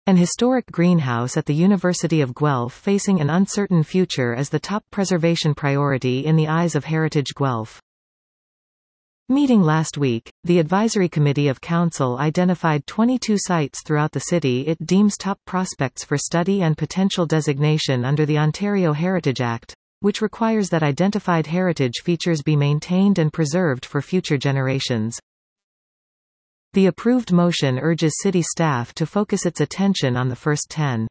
An historic greenhouse at the University of Guelph facing an uncertain future is the top preservation priority in the eyes of Heritage Guelph. Meeting last week, the Advisory Committee of Council identified 22 sites throughout the city it deems top prospects for study and potential designation under the Ontario Heritage Act, which requires that identified heritage features be maintained and preserved for future generations. The approved motion urges city staff to focus its attention on the first 10.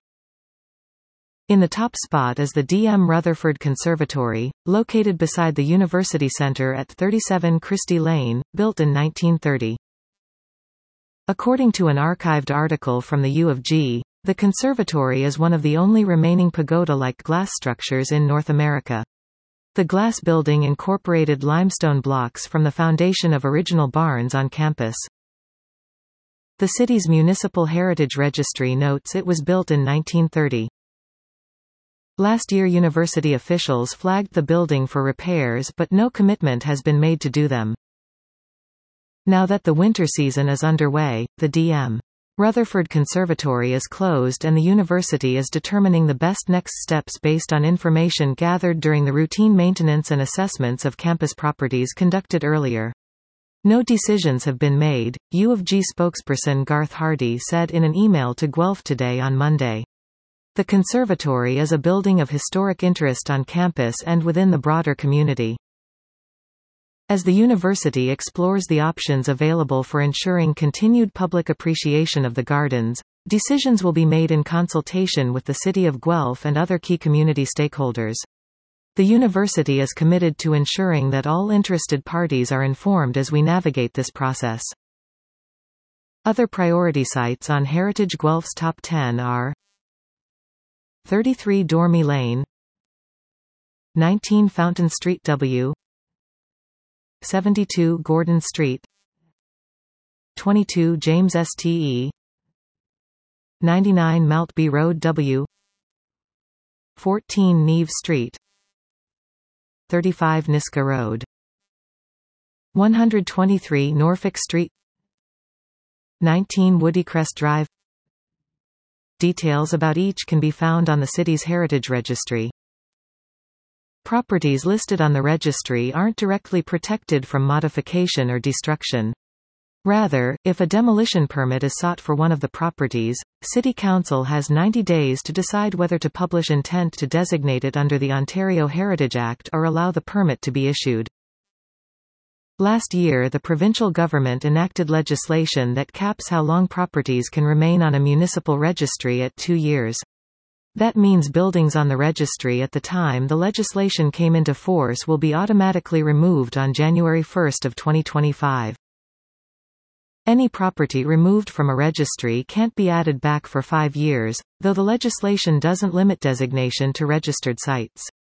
In the top spot is the D.M. Rutherford Conservatory, located beside the University Centre at 37 Christie Lane, built in 1930. According to an archived article from the U of G, the conservatory is one of the only remaining pagoda-like glass structures in North America. The glass building incorporated limestone blocks from the foundation of original barns on campus. The city's Municipal Heritage Registry notes it was built in 1930. Last year university officials flagged the building for repairs but no commitment has been made to do them. Now that the winter season is underway, the D.M. Rutherford Conservatory is closed and the university is determining the best next steps based on information gathered during the routine maintenance and assessments of campus properties conducted earlier. No decisions have been made, U of G spokesperson Garth Hardy said in an email to Guelph Today on Monday. The conservatory is a building of historic interest on campus and within the broader community. As the university explores the options available for ensuring continued public appreciation of the gardens, decisions will be made in consultation with the City of Guelph and other key community stakeholders. The university is committed to ensuring that all interested parties are informed as we navigate this process. Other priority sites on Heritage Guelph's top 10 are 33 Dormy Lane, 19 Fountain Street W, 72 Gordon Street, 22 James Ste, 99 Maltby Road W, 14 Neve Street, 35 Niska Road, 123 Norfolk Street, 19 Woodycrest Drive. Details about each can be found on the city's Heritage Registry. Properties listed on the registry aren't directly protected from modification or destruction. Rather, if a demolition permit is sought for one of the properties, City Council has 90 days to decide whether to publish intent to designate it under the Ontario Heritage Act or allow the permit to be issued. Last year the provincial government enacted legislation that caps how long properties can remain on a municipal registry at 2 years. That means buildings on the registry at the time the legislation came into force will be automatically removed on January 1 of 2025. Any property removed from a registry can't be added back for 5 years, though the legislation doesn't limit designation to registered sites.